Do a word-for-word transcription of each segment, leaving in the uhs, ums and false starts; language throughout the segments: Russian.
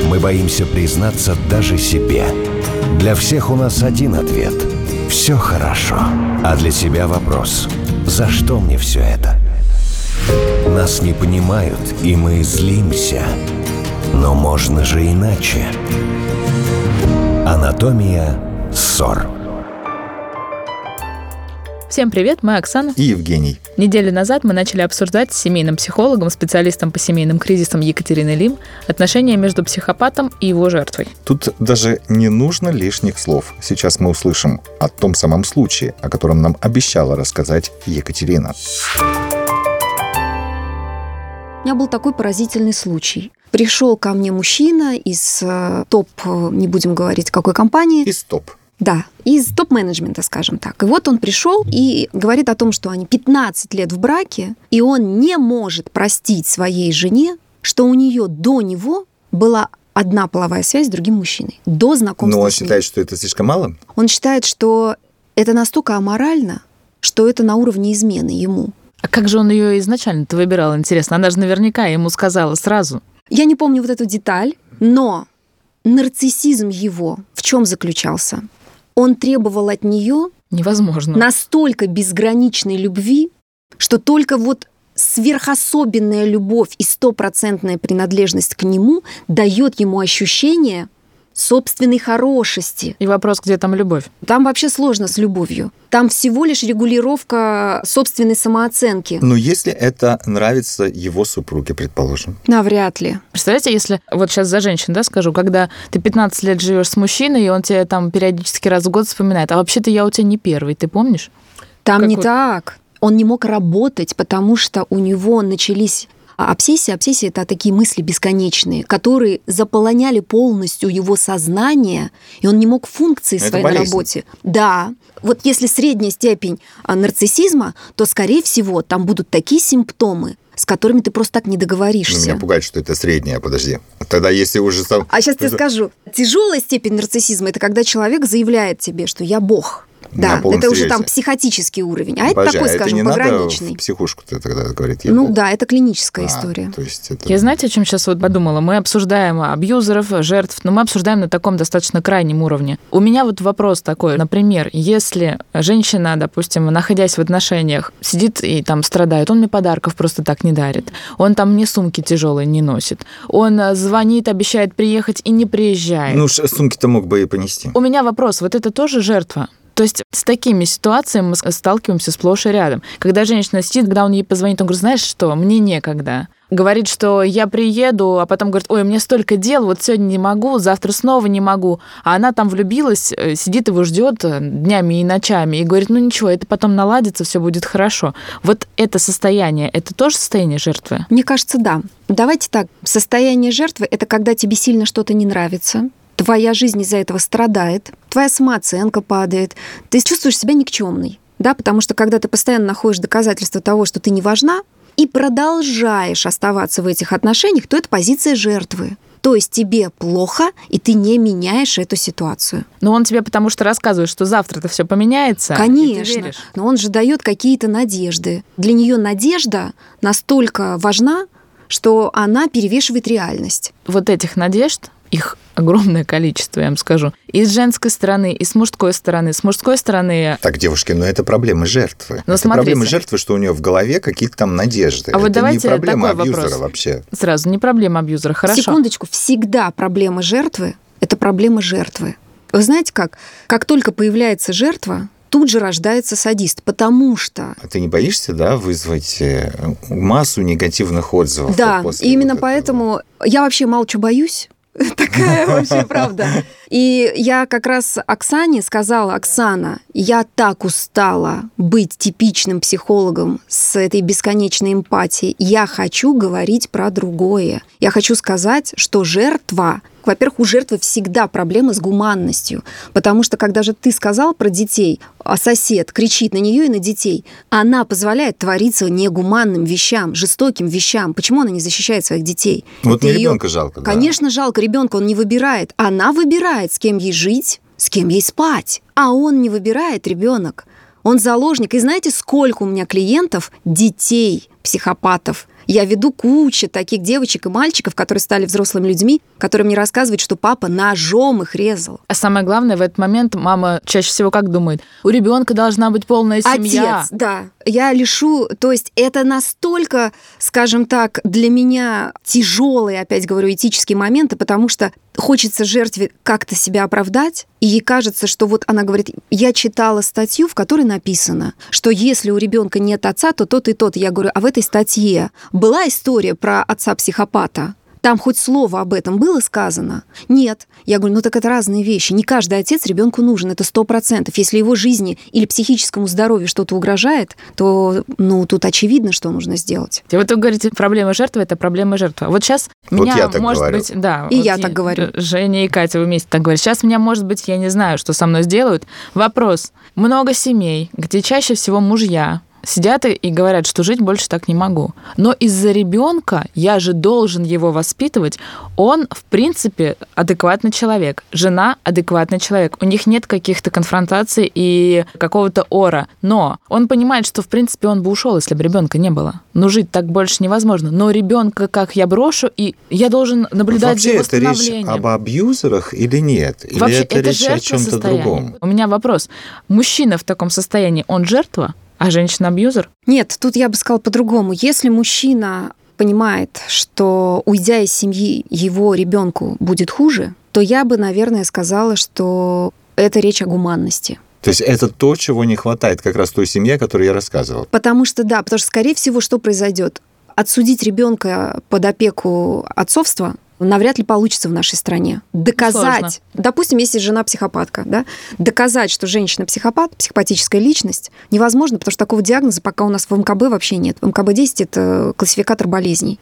Мы боимся признаться даже себе. Для всех у нас один ответ – все хорошо. А для себя вопрос – за что мне все это? Нас не понимают, и мы злимся. Но можно же иначе. Анатомия ссор. Всем привет, мы Оксана и Евгений. Неделю назад мы начали обсуждать с семейным психологом, специалистом по семейным кризисам Екатериной Лим отношения между психопатом и его жертвой. Тут даже не нужно лишних слов. Сейчас мы услышим о том самом случае, о котором нам обещала рассказать Екатерина. У меня был такой поразительный случай. Пришел ко мне мужчина из э, топ, не будем говорить, какой компании. Из топ. Да, из топ-менеджмента, скажем так. И вот он пришел и говорит о том, что они пятнадцать лет в браке, и он не может простить своей жене, что у нее до него была одна половая связь с другим мужчиной. До знакомства Но он с ним. считает, что это слишком мало? Он считает, что это настолько аморально, что это на уровне измены ему. А как же он ее изначально-то выбирал, интересно? Она же наверняка ему сказала сразу. Я не помню вот эту деталь, но нарциссизм его в чем заключался? Он требовал от нее невозможно настолько безграничной любви, что только вот сверхособенная любовь и стопроцентная принадлежность к нему дает ему ощущение собственной хорошести. И вопрос, где там любовь? Там вообще сложно с любовью. Там всего лишь регулировка собственной самооценки. Но если это нравится его супруге, предположим. Навряд ли. Представляете, если вот сейчас за женщин, да, скажу, когда ты пятнадцать лет живешь с мужчиной, и он тебе там периодически раз в год вспоминает, а вообще-то я у тебя не первый, ты помнишь? Там как не вот... так. Он не мог работать, потому что у него начались... Обсессия, обсессия — это такие мысли бесконечные, которые заполоняли полностью его сознание, и он не мог функции это своей болезнь. На работе. Да. Вот если средняя степень нарциссизма, то, скорее всего, там будут такие симптомы, с которыми ты просто так не договоришься. Меня пугает, что это средняя, подожди. Тогда если уже... Сам... А сейчас тебе скажу. Тяжелая степень нарциссизма — это когда человек заявляет тебе, что я бог. Да, это серьезе. уже там психотический уровень. А Подожди, это такой, а скажем, это не пограничный. Надо в психушку-то тогда говорит. Я ну бог. Да, это клиническая а, история. То есть это... Я знаете, о чем сейчас вот подумала? Мы обсуждаем абьюзеров, жертв, но мы обсуждаем на таком достаточно крайнем уровне. У меня вот вопрос такой. Например, если женщина, допустим, находясь в отношениях, сидит и там страдает, он мне подарков просто так не дарит, он там мне сумки тяжелые не носит, он звонит, обещает приехать и не приезжает. Ну, сумки-то мог бы и понести. У меня вопрос, вот это тоже жертва? То есть с такими ситуациями мы сталкиваемся сплошь и рядом. Когда женщина сидит, когда он ей позвонит, он говорит, знаешь что, мне некогда. Говорит, что я приеду, а потом говорит, ой, мне столько дел, вот сегодня не могу, завтра снова не могу. А она там влюбилась, сидит его ждет днями и ночами и говорит, ну ничего, это потом наладится, все будет хорошо. Вот это состояние, это тоже состояние жертвы? Мне кажется, да. Давайте так, состояние жертвы — это когда тебе сильно что-то не нравится, твоя жизнь из-за этого страдает, твоя самооценка падает, ты чувствуешь себя никчемной, да, потому что когда ты постоянно находишь доказательства того, что ты не важна, и продолжаешь оставаться в этих отношениях, то это позиция жертвы. То есть тебе плохо, и ты не меняешь эту ситуацию. Но он тебе потому что рассказывает, что завтра-то все поменяется. Конечно, но он же дает какие-то надежды. Для нее надежда настолько важна, что она перевешивает реальность. Вот этих надежд, их огромное количество, я вам скажу. И с женской стороны, и с мужской стороны. С мужской стороны... Так, девушки, но это проблема жертвы. Но это смотрите. проблема жертвы, что у нее в голове какие-то там надежды. А вот это давайте не проблема такой абьюзера вопрос. вообще. Сразу, не проблема абьюзера, хорошо. Секундочку, всегда проблема жертвы — это проблема жертвы. Вы знаете как? Как только появляется жертва, тут же рождается садист, потому что... А ты не боишься, да, вызвать массу негативных отзывов? Да, вот именно вот поэтому я вообще мало чего боюсь. Такая вообще правда. И я как раз Оксане сказала, Оксана, я так устала быть типичным психологом с этой бесконечной эмпатией. Я хочу говорить про другое. Я хочу сказать, что жертва... Во-первых, у жертвы всегда проблемы с гуманностью, потому что когда же ты сказал про детей, а сосед кричит на нее и на детей, она позволяет твориться негуманным вещам, жестоким вещам. Почему она не защищает своих детей? Вот мне её... ребенка жалко. Да. Конечно, жалко ребенка, он не выбирает. Она выбирает, с кем ей жить, с кем ей спать. А он не выбирает, ребенок. Он заложник. И знаете, сколько у меня клиентов, детей, психопатов, Я веду кучу таких девочек и мальчиков, которые стали взрослыми людьми, которые мне рассказывают, что папа ножом их резал. А самое главное, в этот момент мама чаще всего как думает? У ребенка должна быть полная семья. Отец, да. Я лишу, то есть это настолько, скажем так, для меня тяжелые, опять говорю, этические моменты, потому что хочется жертве как-то себя оправдать, и ей кажется, что вот она говорит, я читала статью, в которой написано, что если у ребенка нет отца, то тот и тот. Я говорю, а в этой статье была история про отца-психопата? Там хоть слово об этом было сказано? Нет. Я говорю, ну так это разные вещи. Не каждый отец ребенку нужен, это сто процентов. Если его жизни или психическому здоровью что-то угрожает, то ну, тут очевидно, что нужно сделать. И вот вы говорите, проблема жертвы — это проблема жертвы. Вот сейчас вот меня, я так может говорю. быть... Да, и вот я так говорю. Женя и Катя, вы вместе так говорите. Сейчас меня, может быть, я не знаю, что со мной сделают. Вопрос. Много семей, где чаще всего мужья сидят и говорят, что жить больше так не могу. Но из-за ребенка я же должен его воспитывать. Он, в принципе, адекватный человек. Жена — адекватный человек. У них нет каких-то конфронтаций и какого-то ора. Но он понимает, что, в принципе, он бы ушел, если бы ребенка не было. Но жить так больше невозможно. Но ребенка как я брошу, и я должен наблюдать Вообще, за его это речь становлением. об абьюзерах или нет? Или Вообще, это, это речь о чем-то состояние. другом? У меня вопрос. Мужчина в таком состоянии, он жертва? А женщина-абьюзер? Нет, тут я бы сказала по-другому. Если мужчина понимает, что, уйдя из семьи, его ребенку будет хуже, то я бы, наверное, сказала, что это речь о гуманности. То есть это то, чего не хватает как раз той семье, о которой я рассказывал. Потому что, да, потому что, скорее всего, что произойдет? Отсудить ребенка под опеку отцовства навряд ли получится в нашей стране. Доказать, Сложно. допустим, если жена психопатка, да, доказать, что женщина психопат, психопатическая личность, невозможно, потому что такого диагноза пока у нас в эм ка бэ вообще нет. В эм ка бэ десять это классификатор болезней.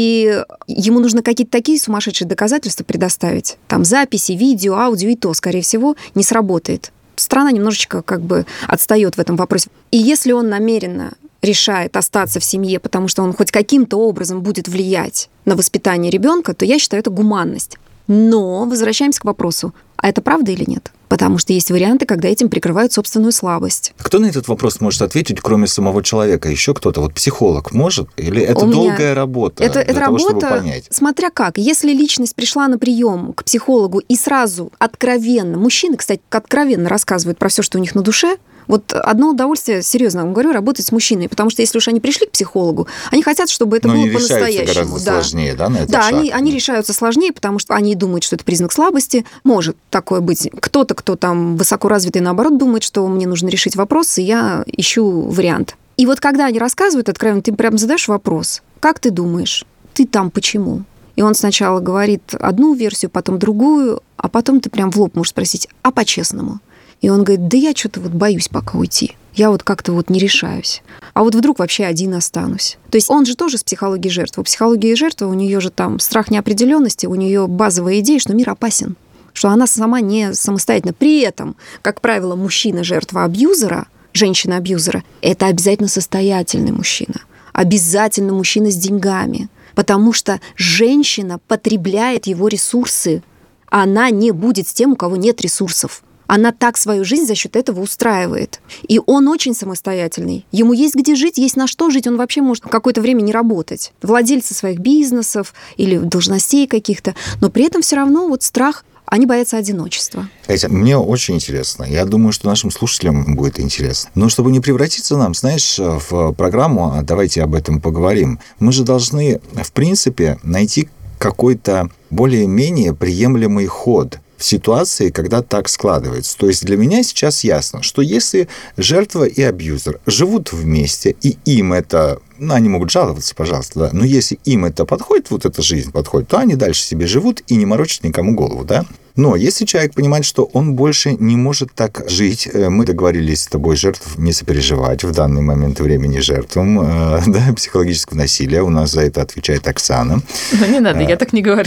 И ему нужно какие-то такие сумасшедшие доказательства предоставить. Там записи, видео, аудио, и то, скорее всего, не сработает. Страна немножечко как бы отстает в этом вопросе. И если он намеренно решает остаться в семье, потому что он хоть каким-то образом будет влиять на воспитание ребенка, то я считаю, это гуманность. Но возвращаемся к вопросу, а это правда или нет? Потому что есть варианты, когда этим прикрывают собственную слабость. Кто на этот вопрос может ответить, кроме самого человека? Еще кто-то? Вот психолог может? Или это У меня... долгая работа это, для это того, работа, чтобы понять? Смотря как. Если личность пришла на прием к психологу и сразу откровенно, мужчины, кстати, откровенно рассказывают про все, что у них на душе, вот одно удовольствие, серьезно вам говорю, работать с мужчиной, потому что если уж они пришли к психологу, они хотят, чтобы это Но было они по-настоящему. решаются гораздо да. сложнее, да, на этот Да, шаг? они, они решаются сложнее, потому что они думают, что это признак слабости. Может такое быть. Кто-то, кто там высокоразвитый, наоборот, думает, что мне нужно решить вопрос, и я ищу вариант. И вот когда они рассказывают откровенно, ты прям задаешь вопрос, как ты думаешь, ты там почему? И он сначала говорит одну версию, потом другую, а потом ты прям в лоб можешь спросить, а по-честному? И он говорит, да я что-то вот боюсь пока уйти. Я вот как-то вот не решаюсь. А вот вдруг вообще один останусь. То есть он же тоже с психологией жертвы. У психологии жертвы у нее же там страх неопределенности, у нее базовая идея, что мир опасен, что она сама не самостоятельна. При этом, как правило, мужчина-жертва абьюзера, женщина-абьюзера, это обязательно состоятельный мужчина. Обязательно мужчина с деньгами. Потому что женщина потребляет его ресурсы. Она не будет с тем, у кого нет ресурсов. Она так свою жизнь за счет этого устраивает. И он очень самостоятельный. Ему есть где жить, есть на что жить. Он вообще может какое-то время не работать. Владельцы своих бизнесов или должностей каких-то. Но при этом все равно вот страх, они боятся одиночества. Катя, мне очень интересно. Я думаю, что нашим слушателям будет интересно. Но чтобы не превратиться нам, знаешь, в программу, давайте об этом поговорим, мы же должны, в принципе, найти какой-то более-менее приемлемый ход в ситуации, когда так складывается. То есть для меня сейчас ясно, что если жертва и абьюзер живут вместе, и им это... Ну, они могут жаловаться, пожалуйста, да, но если им это подходит, вот эта жизнь подходит, то они дальше себе живут и не морочат никому голову, да? Но если человек понимает, что он больше не может так жить, мы договорились с тобой жертв не сопереживать в данный момент времени жертвам да, психологического насилия. У нас за это отвечает Оксана. Ну, не надо, я так не говорю.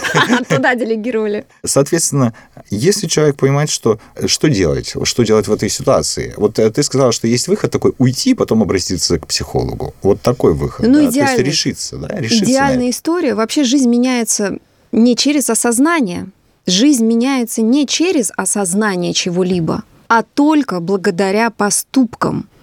Туда делегировали. Соответственно, если человек понимает, что, что делать, что делать в этой ситуации. Вот ты сказала, что есть выход такой уйти, потом обратиться к психологу. Вот такой выход. Ну, да? идеальный. То есть решиться. Да? решиться Идеальная история. Вообще жизнь меняется не через осознание. Жизнь меняется не через осознание чего-либо, а только благодаря поступкам.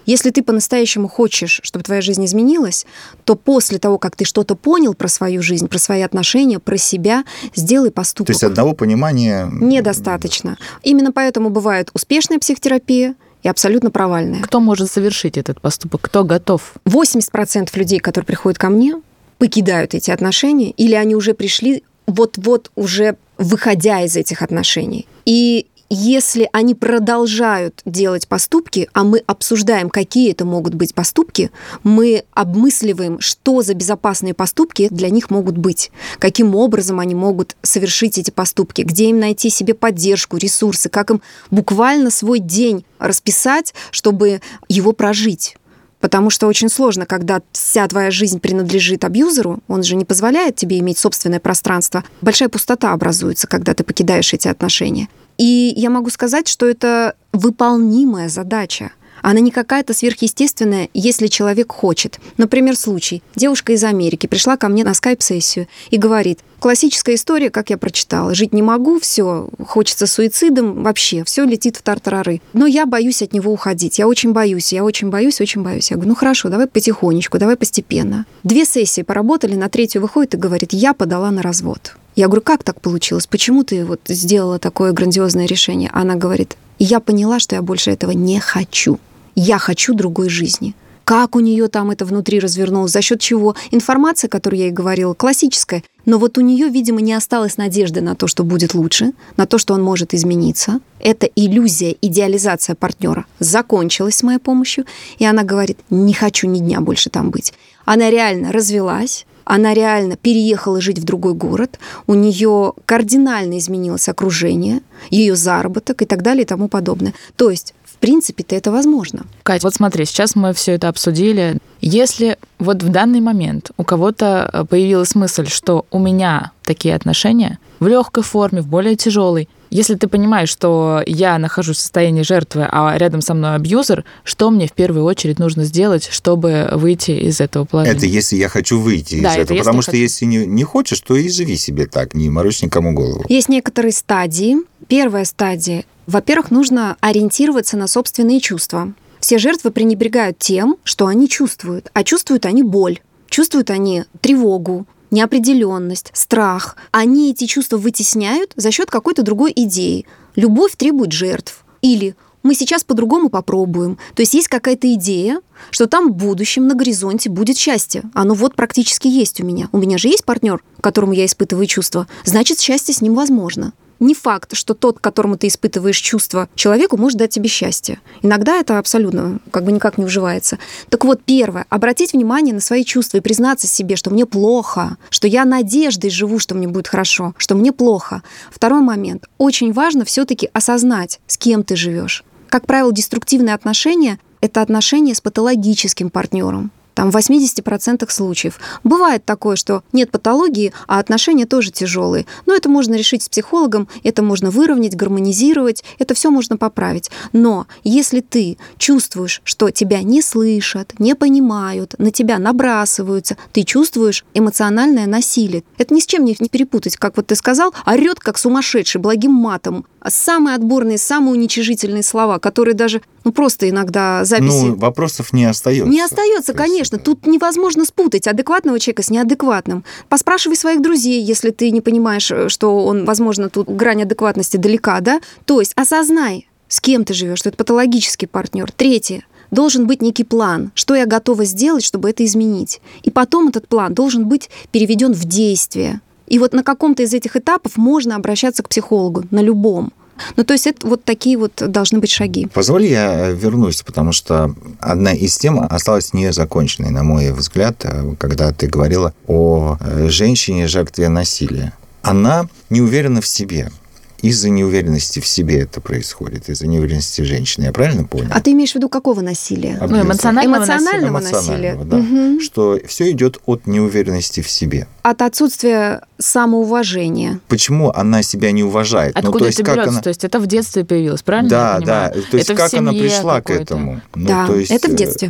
Если ты по-настоящему хочешь, чтобы твоя жизнь изменилась, то после того, как ты что-то понял про свою жизнь, про свои отношения, про себя, сделай поступок. То есть одного понимания... Недостаточно. Именно поэтому бывает успешная психотерапия и абсолютно провальная. Кто может совершить этот поступок? Кто готов? восемьдесят процентов людей, которые приходят ко мне, покидают эти отношения, или они уже пришли вот-вот уже выходя из этих отношений. И если они продолжают делать поступки, а мы обсуждаем, какие это могут быть поступки, мы обмысливаем, что за безопасные поступки для них могут быть, каким образом они могут совершить эти поступки, где им найти себе поддержку, ресурсы, как им буквально свой день расписать, чтобы его прожить. Потому что очень сложно, когда вся твоя жизнь принадлежит абьюзеру, он же не позволяет тебе иметь собственное пространство. Большая пустота образуется, когда ты покидаешь эти отношения. И я могу сказать, что это выполнимая задача. Она не какая-то сверхъестественная, если человек хочет. Например, случай. Девушка из Америки пришла ко мне на скайп-сессию и говорит: классическая история, как я прочитала. Жить не могу, все, хочется суицидом, вообще, все летит в тартарары. Но я боюсь от него уходить. Я очень боюсь, я очень боюсь, очень боюсь. Я говорю: ну хорошо, давай потихонечку, давай постепенно. Две сессии поработали, на третью выходит и говорит: я подала на развод. Я говорю: как так получилось? Почему ты вот сделала такое грандиозное решение? Она говорит: я поняла, что я больше этого не хочу. Я хочу другой жизни. Как у нее там это внутри развернулось, за счет чего? Информация, которую я ей говорила, классическая, но вот у нее, видимо, не осталось надежды на то, что будет лучше, на то, что он может измениться. Эта иллюзия, идеализация партнера закончилась с моей помощью, и она говорит: не хочу ни дня больше там быть. Она реально развелась, она реально переехала жить в другой город, у нее кардинально изменилось окружение, ее заработок и так далее и тому подобное. То есть, в принципе-то это возможно. Кать, вот смотри, сейчас мы все это обсудили. Если вот в данный момент у кого-то появилась мысль, что у меня такие отношения в легкой форме, в более тяжелой, если ты понимаешь, что я нахожусь в состоянии жертвы, а рядом со мной абьюзер, что мне в первую очередь нужно сделать, чтобы выйти из этого положения? Это если я хочу выйти да, из это этого. Потому если что хочу. если не, не хочешь, то и живи себе так, не морочь никому голову. Есть некоторые стадии. Первая стадия. Во-первых, нужно ориентироваться на собственные чувства. Все жертвы пренебрегают тем, что они чувствуют. А чувствуют они боль, чувствуют они тревогу, неопределенность, страх. Они эти чувства вытесняют за счет какой-то другой идеи. Любовь требует жертв. Или мы сейчас по-другому попробуем. То есть есть какая-то идея, что там в будущем на горизонте будет счастье. Оно вот практически есть у меня. У меня же есть партнер, которому я испытываю чувства. Значит, счастье с ним возможно. Не факт, что тот, которому ты испытываешь чувства, человеку может дать тебе счастье. Иногда это абсолютно как бы никак не уживается. Так вот, первое, обратить внимание на свои чувства и признаться себе, что мне плохо, что я надеждой живу, что мне будет хорошо, что мне плохо. Второй момент. Очень важно все-таки осознать, с кем ты живешь. Как правило, деструктивные отношения — это отношения с патологическим партнером. Там в восемьдесят процентов случаев. Бывает такое, что нет патологии, а отношения тоже тяжелые. Но это можно решить с психологом, это можно выровнять, гармонизировать, это все можно поправить. Но если ты чувствуешь, что тебя не слышат, не понимают, на тебя набрасываются, ты чувствуешь эмоциональное насилие. Это ни с чем не перепутать. Как вот ты сказал, орёт как сумасшедший, благим матом. Самые отборные, самые уничижительные слова, которые даже, ну, просто иногда записи... Ну, вопросов не остается. Не остается, конечно. Тут невозможно спутать адекватного человека с неадекватным. Поспрашивай своих друзей, если ты не понимаешь, что он, возможно, тут грань адекватности далека, да? То есть осознай, с кем ты живешь, что это патологический партнер. Третье. Должен быть некий план, что я готова сделать, чтобы это изменить. И потом этот план должен быть переведен в действие. И вот на каком-то из этих этапов можно обращаться к психологу, на любом. Ну, то есть это вот такие вот должны быть шаги. Позволь, я вернусь, потому что одна из тем осталась незаконченной, на мой взгляд, когда ты говорила о женщине, жертве насилия. Она не уверена в себе. Из-за неуверенности в себе это происходит, из-за неуверенности женщины. Я правильно понял? А ты имеешь в виду какого насилия? Ну, эмоционального, эмоционального насилия. насилия. Да. Угу. Что все идет от неуверенности в себе. От отсутствия самоуважения. Почему она себя не уважает? Откуда ну, то есть, это берется? Она... То есть это в детстве появилось, правильно Да, я понимаю? да. То есть Это как она семье пришла к какой-то. этому? Ну, да, то есть... это в детстве.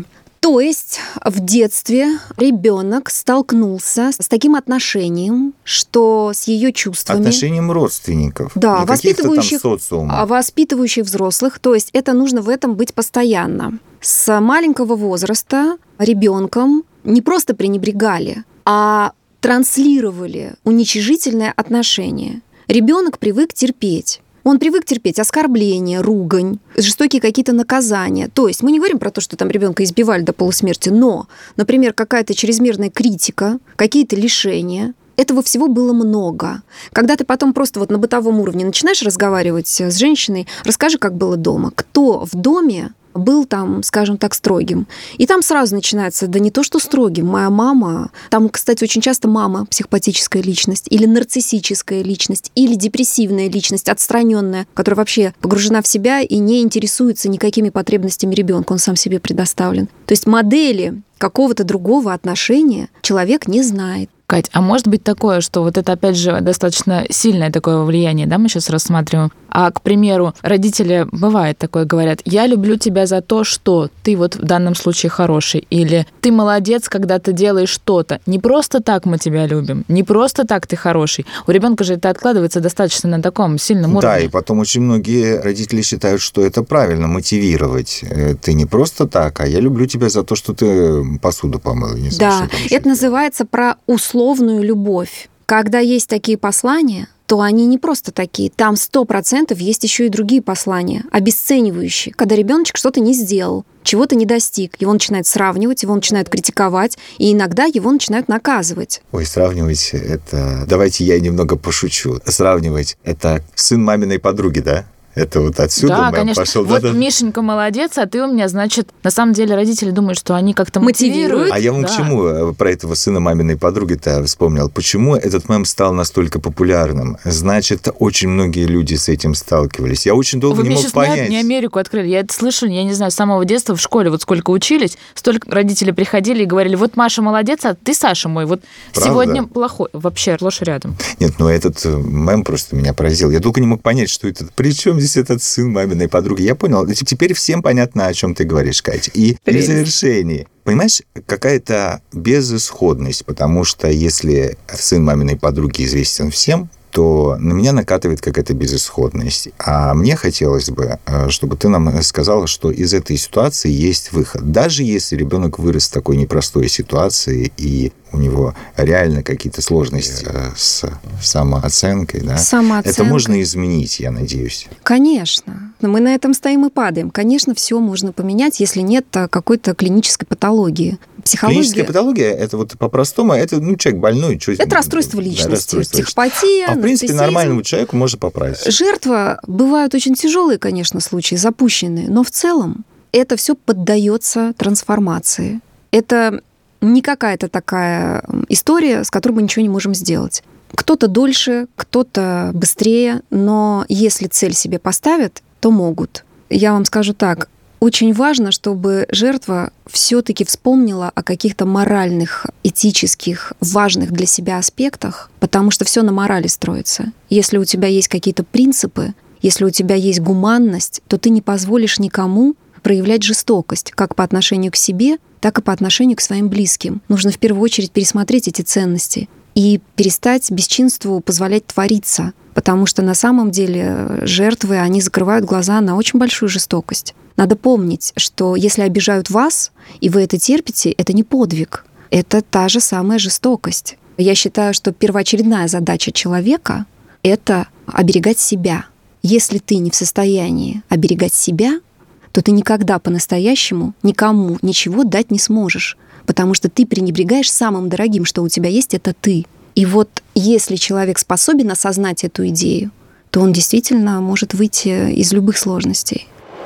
То есть в детстве ребенок столкнулся с таким отношением, что с ее чувствами... Отношением родственников. Да, воспитывающих, социума. воспитывающих взрослых. То есть это нужно в этом быть постоянно. С маленького возраста ребенком не просто пренебрегали, а транслировали уничижительное отношение. Ребенок привык терпеть. Он привык терпеть оскорбления, ругань, жестокие какие-то наказания. То есть мы не говорим про то, что там ребенка избивали до полусмерти, но, например, какая-то чрезмерная критика, какие-то лишения. Этого всего было много. Когда ты потом просто вот на бытовом уровне начинаешь разговаривать с женщиной, расскажи, как было дома. Кто в доме был там, скажем так, строгим. И там сразу начинается, да не то, что строгим, моя мама, там, кстати, очень часто мама психопатическая личность, или нарциссическая личность, или депрессивная личность, отстраненная, которая вообще погружена в себя и не интересуется никакими потребностями ребенка, он сам себе предоставлен. То есть модели какого-то другого отношения человек не знает. Кать, а может быть такое, что вот это, опять же, достаточно сильное такое влияние, да, мы сейчас рассматриваем. А, к примеру, родители, бывает такое, говорят, я люблю тебя за то, что ты вот в данном случае хороший, или ты молодец, когда ты делаешь что-то. Не просто так мы тебя любим, не просто так ты хороший. У ребенка же это откладывается достаточно на таком сильном уровне. Да, и потом очень многие родители считают, что это правильно, мотивировать. Ты не просто так, а я люблю тебя за то, что ты посуду помыл. Не знаю, да, это называется про условную любовь. Когда есть такие послания, то они не просто такие. Там сто процентов есть еще и другие послания, обесценивающие. Когда ребеночек что-то не сделал, чего-то не достиг, его начинают сравнивать, его начинают критиковать, и иногда его начинают наказывать. Ой, сравнивать это... Давайте я немного пошучу. Сравнивать это сын маминой подруги, да? Это вот отсюда да, мэм конечно. пошел. Вот да, да. Мишенька молодец, а ты у меня, значит, на самом деле родители думают, что они как-то мотивируют. А я вам да. к чему про этого сына маминой подруги-то вспомнил? Почему этот мем стал настолько популярным? Значит, очень многие люди с этим сталкивались. Я очень долго Вы не мне мог сейчас понять. Не Америку открыли. Я это слышу, я не знаю, с самого детства в школе, вот сколько учились, столько родители приходили и говорили, вот Маша молодец, а ты, Саша мой, вот Правда? Сегодня плохой. Вообще, ложь рядом. Нет, ну этот мем просто меня поразил. Я долго не мог понять, что это. При чем здесь этот сын маминой подруги? Я понял. Теперь всем понятно, о чем ты говоришь, Катя. И при завершении. Понимаешь, какая-то безысходность, потому что если сын маминой подруги известен всем, то на меня накатывает какая-то безысходность. А мне хотелось бы, чтобы ты нам сказала, что из этой ситуации есть выход. Даже если ребенок вырос в такой непростой ситуации, и у него реально какие-то сложности с самооценкой, да? Самооценкой. Это можно изменить, я надеюсь. Конечно. Мы на этом стоим и падаем. Конечно, все можно поменять, если нет какой-то клинической патологии. Психология... Клиническая патология, это вот по-простому, это ну, человек больной. Что... Это расстройство личности, да, расстройство психопатия, А в принципе, нарциссизм. нормальному человеку можно поправить. Жертва, бывают очень тяжелые, конечно, случаи, запущенные, но в целом это все поддается трансформации. Это не какая-то такая история, с которой мы ничего не можем сделать. Кто-то дольше, кто-то быстрее, но если цель себе поставят, то могут. Я вам скажу так, очень важно, чтобы жертва все-таки вспомнила о каких-то моральных, этических, важных для себя аспектах, потому что все на морали строится. Если у тебя есть какие-то принципы, если у тебя есть гуманность, то ты не позволишь никому проявлять жестокость, как по отношению к себе, так и по отношению к своим близким. Нужно в первую очередь пересмотреть эти ценности и перестать бесчинству позволять твориться, потому что на самом деле жертвы, они закрывают глаза на очень большую жестокость. Надо помнить, что если обижают вас, и вы это терпите, это не подвиг, это та же самая жестокость. Я считаю, что первоочередная задача человека — это оберегать себя. Если ты не в состоянии оберегать себя, то ты никогда по-настоящему никому ничего дать не сможешь, потому что ты пренебрегаешь самым дорогим, что у тебя есть, это ты. И вот если человек способен осознать эту идею, то он действительно может выйти из любых сложностей.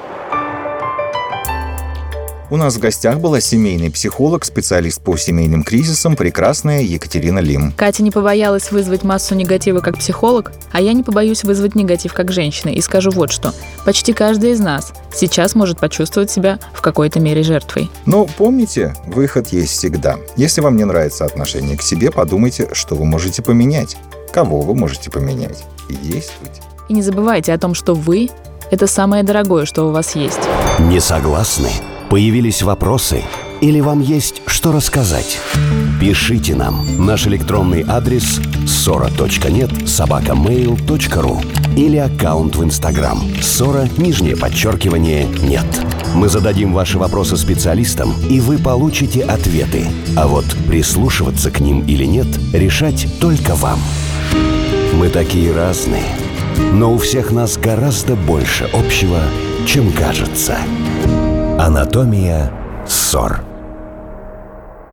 У нас в гостях была семейный психолог, специалист по семейным кризисам, прекрасная Екатерина Лим. Катя не побоялась вызвать массу негатива как психолог, а я не побоюсь вызвать негатив как женщина. И скажу вот что. Почти каждый из нас сейчас может почувствовать себя в какой-то мере жертвой. Но помните, выход есть всегда. Если вам не нравится отношение к себе, подумайте, что вы можете поменять, кого вы можете поменять, и действуйте. И не забывайте о том, что вы — это самое дорогое, что у вас есть. Не согласны? Появились вопросы? Или вам есть что рассказать? Пишите нам. Наш электронный адрес ссора точка нет собака мейл точка ру или аккаунт в Инстаграм ссора, нижнее подчеркивание, нет. Мы зададим ваши вопросы специалистам, и вы получите ответы. А вот прислушиваться к ним или нет, решать только вам. Мы такие разные, но у всех нас гораздо больше общего, чем кажется. Анатомия ссор.